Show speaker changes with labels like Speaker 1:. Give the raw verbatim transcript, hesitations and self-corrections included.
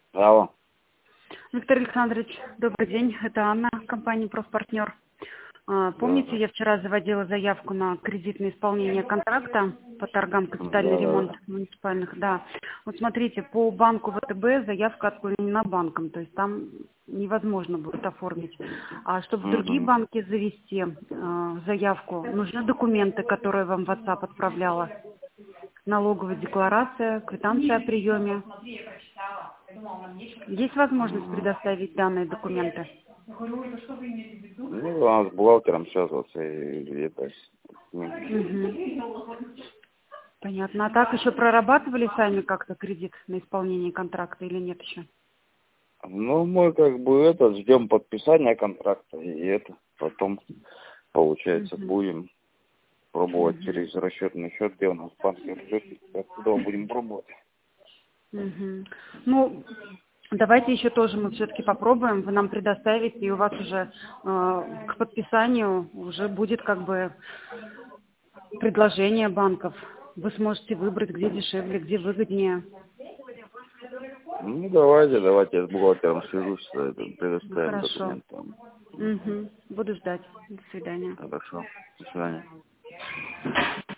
Speaker 1: Алло.
Speaker 2: Виктор Александрович, добрый день. Это Анна, компания «Профпартнер». А,
Speaker 1: Да,
Speaker 2: Помните, я вчера заводила заявку на кредитное исполнение контракта по торгам капитальный
Speaker 1: да, да,
Speaker 2: ремонт
Speaker 1: да.
Speaker 2: муниципальных? Да. Вот смотрите, по банку ВТБ заявка отклонена банком, то есть там невозможно будет оформить. А чтобы в другие
Speaker 1: Угу.
Speaker 2: банки завести э, заявку, нужны документы, которые вам в WhatsApp отправляла. Налоговая декларация, квитанция о приеме. Есть возможность предоставить данные документы?
Speaker 1: Ну, надо с бухгалтером связываться и это.
Speaker 2: Мгм. Понятно. А так еще прорабатывали сами как-то кредит на исполнение контракта или нет еще?
Speaker 1: Ну, мы как бы это ждем подписания контракта и это потом, получается,
Speaker 2: Мгм.
Speaker 1: будем пробовать
Speaker 2: Мгм.
Speaker 1: через расчетный счет, где у нас банк счет, оттуда будем пробовать.
Speaker 2: Мгм. Ну, давайте еще тоже мы все-таки попробуем, вы нам предоставите, и у вас уже э, к подписанию уже будет как бы предложение банков. Вы сможете выбрать, где дешевле, где выгоднее.
Speaker 1: Ну, давайте, давайте, я с бухгалтером свяжусь, это, предоставим
Speaker 2: Хорошо.
Speaker 1: документы.
Speaker 2: Угу. Буду ждать. До свидания.
Speaker 1: Хорошо. До свидания.